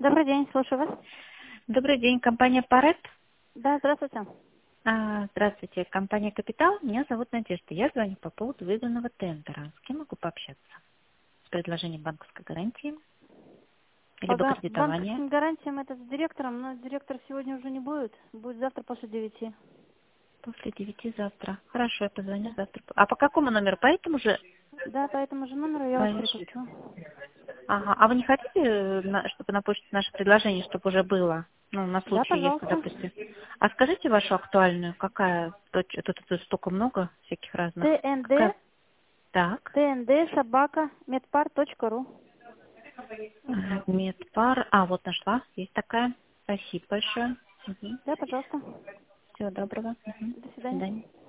Добрый день, слушаю вас. Добрый день, компания Парет. Да, здравствуйте. Здравствуйте, компания Капитал. Меня зовут Надежда. Я звоню по поводу выигранного тендера. С кем могу пообщаться? С предложением банковской гарантии, По либо кредитования. банковским гарантиям это с директором, но директор сегодня уже не будет. Будет завтра после 9. После 9 завтра. Хорошо, я позвоню Да. завтра. А по какому номеру? По этому же? Да, по этому же номеру я вас переключу. Ага. А вы не хотите, чтобы на почте наше предложение, чтобы уже было? Ну, на Да, случай, если, пожалуйста. допустим. А скажите вашу актуальную, какая? Тут столько много всяких разных. ТНД, Какая? Так. собака, медпар.ру. Медпар. Вот нашла. Есть такая. Спасибо большое. Да, пожалуйста. Всего доброго. До До свидания. свидания.